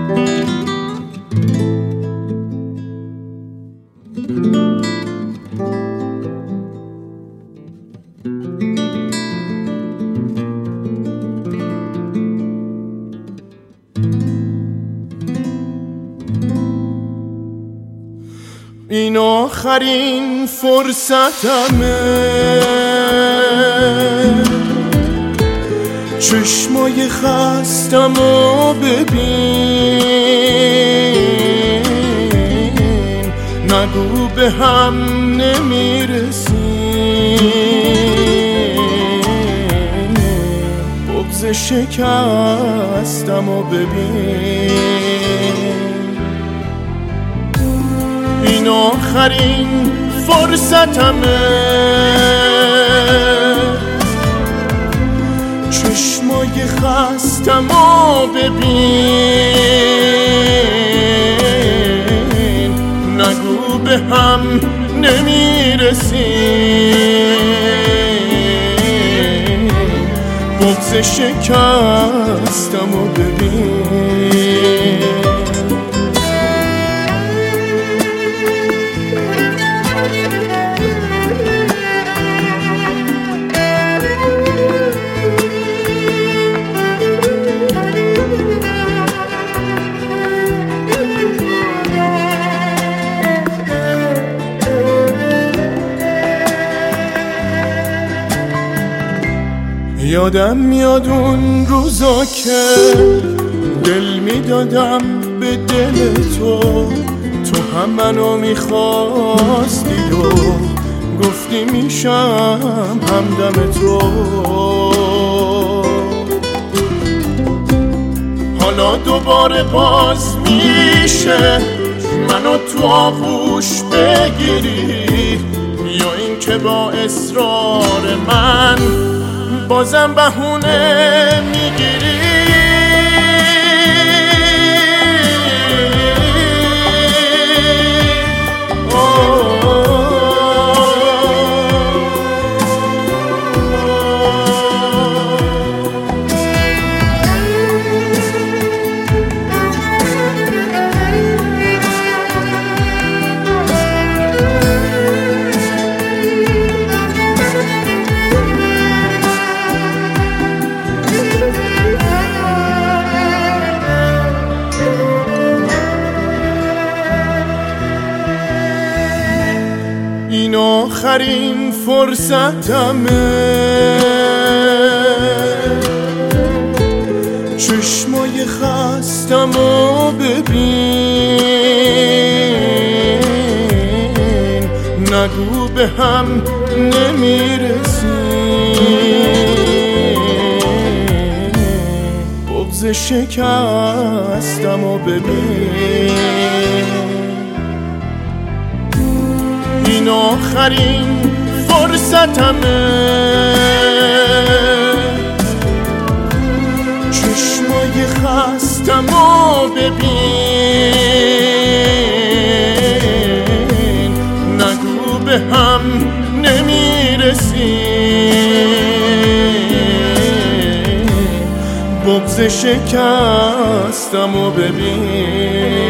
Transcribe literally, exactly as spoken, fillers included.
این آخرین فرصتمه، چشمای خستمو ببین، نگو به هم نمیرسیم، بغض شکستمو ببین. این آخرین فرصتمه، چشمای خستمو ببین، نگو به هم نمیرسیم، بغض شکستمو ببین. یادم میاد اون روزا که دل میدادم به دل تو، تو هم منو میخواستی و گفتی میشم همدم تو. حالا دوباره باز میشه منو تو آغوش بگیری، یا این که با اصرار من بازم بهونه میگیری. این آخرین فرصتمه، چشمای خستمو ببین، نگو به هم نمیرسیم، بغض شکستمو ببین. این آخرین فرصتمه، چشمای خستمو ببین، نگو به هم نمیرسیم، بغض شکستمو ببین.